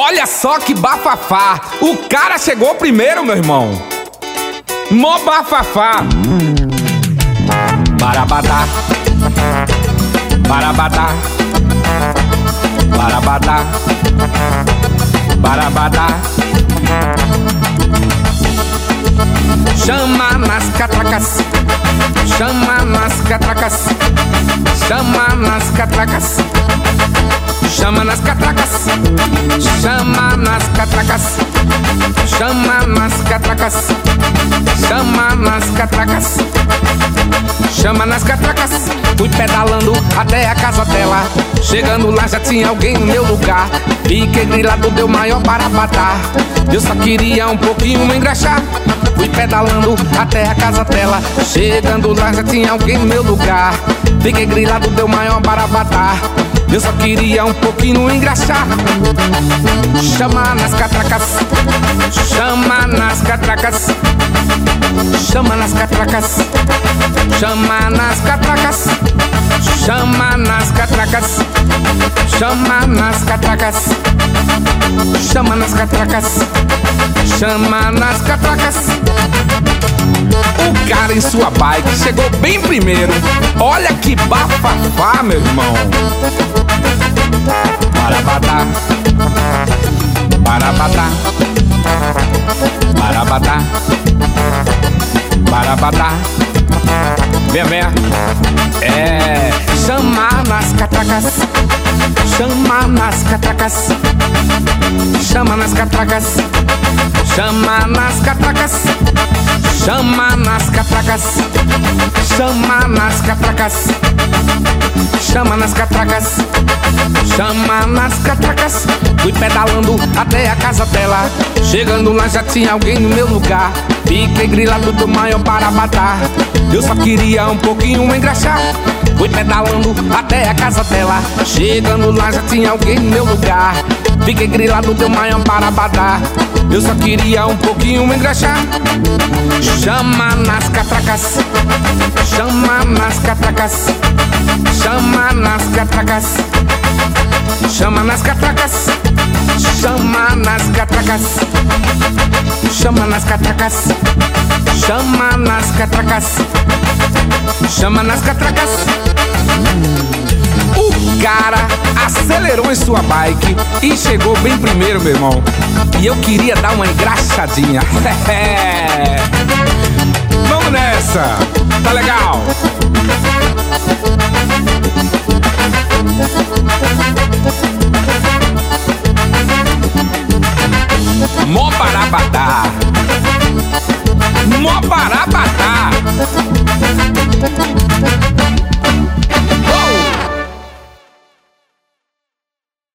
Olha só que bafafá. O cara chegou primeiro, meu irmão. Mó bafafá. Barabadá, barabadá, barabadá, barabadá. Chama nas catracas, chama nas catracas, chama nas catracas, chama nas catracas, chama nas catracas, chama nas catracas, chama nas catracas, chama nas catracas. Fui pedalando até a casa dela. Chegando lá já tinha alguém no meu lugar. Fiquei grilado, deu maior barabadá. Eu só queria um pouquinho me engraxar. Fui pedalando até a casa dela. Chegando lá já tinha alguém no meu lugar. Fiquei grilado, deu maior barabadá. Eu só queria um pouquinho engraxar. Chama nas catracas, chama nas catracas, chama nas catracas, chama nas catracas, chama nas catracas, chama nas catracas, chama nas catracas, chama nas catracas. O cara em sua bike chegou bem primeiro. Olha que bafafá, meu irmão. Barabadá, barabadá, barabadá, barabadá. Venha, venha. É. Chama nas catracas, chama nas catracas, chama nas catracas, chama nas catracas, chama nas catracas, chama nas catracas, chama nas catracas, chama nas catracas. Fui pedalando até a casa dela. Chegando lá já tinha alguém no meu lugar. Fiquei grilado do maior barabadá. Eu só queria um pouquinho engraxar. Fui pedalando até a casa dela. Chegando lá já tinha alguém no meu lugar. Fiquei grilado do maior barabadá. Eu só queria um pouquinho engraxar. Chama nas catracas, chama nas catracas, chama nas catracas, chama nas catracas, chama nas catracas, chama nas catracas, chama nas catracas, chama nas catracas. O cara acelerou em sua bike e chegou bem primeiro, meu irmão. E eu queria dar uma engraxadinha. Vamos nessa, tá legal? Mó barabadá, mó barabadá.